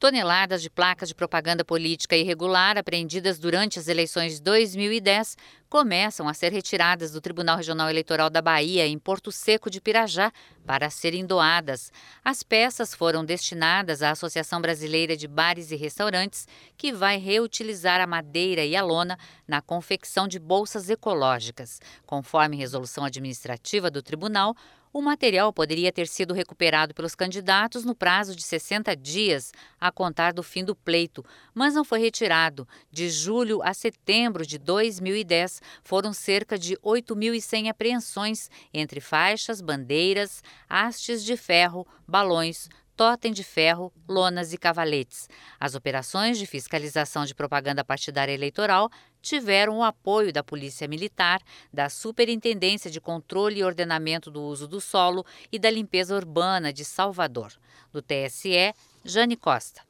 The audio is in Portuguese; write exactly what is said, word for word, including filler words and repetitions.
Toneladas de placas de propaganda política irregular apreendidas durante as eleições de dois mil e dez começam a ser retiradas do Tribunal Regional Eleitoral da Bahia, em Porto Seco de Pirajá, para serem doadas. As peças foram destinadas à Associação Brasileira de Bares e Restaurantes, que vai reutilizar a madeira e a lona na confecção de bolsas ecológicas. Conforme resolução administrativa do tribunal, o material poderia ter sido recuperado pelos candidatos no prazo de sessenta dias, a contar do fim do pleito, mas não foi retirado. De julho a setembro de dois mil e dez, foram cerca de oito mil e cem apreensões entre faixas, bandeiras, hastes de ferro, balões, totem de ferro, lonas e cavaletes. As operações de fiscalização de propaganda partidária eleitoral tiveram o apoio da Polícia Militar, da Superintendência de Controle e Ordenamento do Uso do Solo e da Limpeza Urbana de Salvador. Do T S E, Jane Costa.